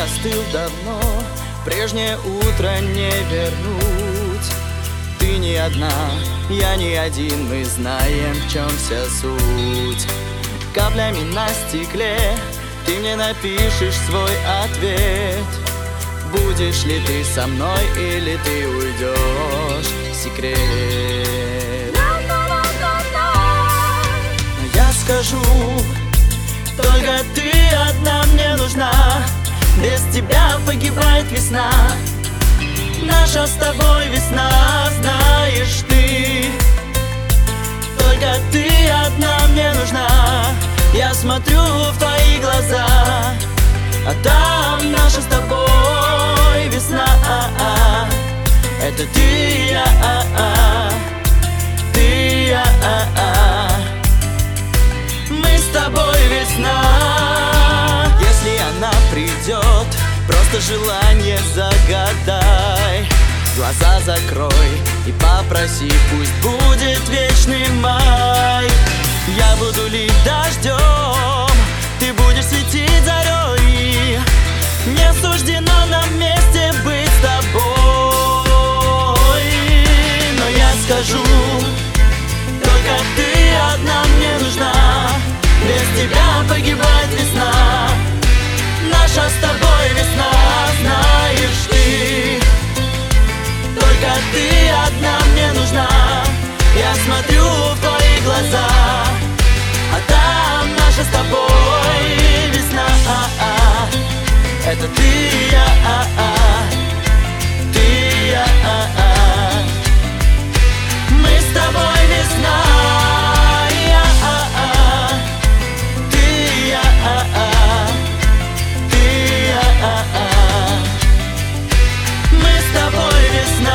остыл давно, прежнее утро не вернуть. Ты не одна, я не один, мы знаем, в чем вся суть. Каплями на стекле ты мне напишешь свой ответ. Будешь ли ты со мной или ты уйдешь? Секрет. Но я скажу, только ты одна мне нужна. Без тебя погибает весна. Наша с тобой весна, знаешь ты. Только ты одна мне нужна. Я смотрю в твои глаза, а там наша с тобой весна. Это ты и я, ты и я. Мы с тобой весна. Если она придет, просто желание загадай. Глаза закрой и попроси, пусть будет вечный май. Я буду лить дождем, ты будешь светить зарей. Не суждено нам вместе быть с тобой. Но я скажу, только ты одна мне нужна. Без тебя погибает весна. Наша с тобой весна, знаешь ты. Только ты одна мне нужна. Я смотрю в твои глаза, а там наша с тобой весна. Это ты и я, ты и я. Мы с тобой весна. Ты и я, ты и я. Мы с тобой весна.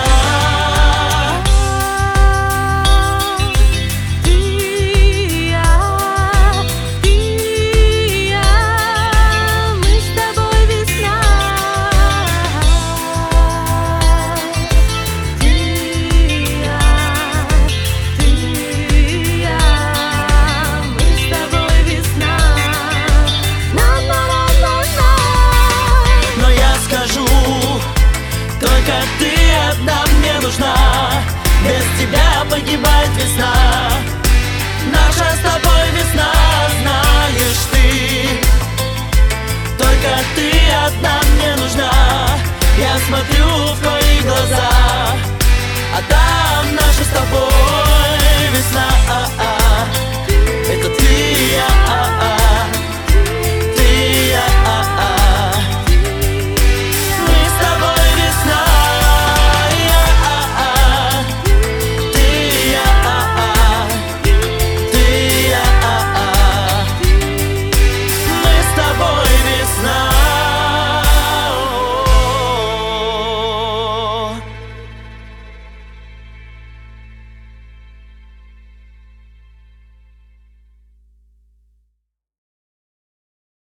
Только ты одна мне нужна. Без тебя погибает весна. Наша с тобой весна, знаешь ты. Только ты одна мне нужна. Я смотрю в твои глаза,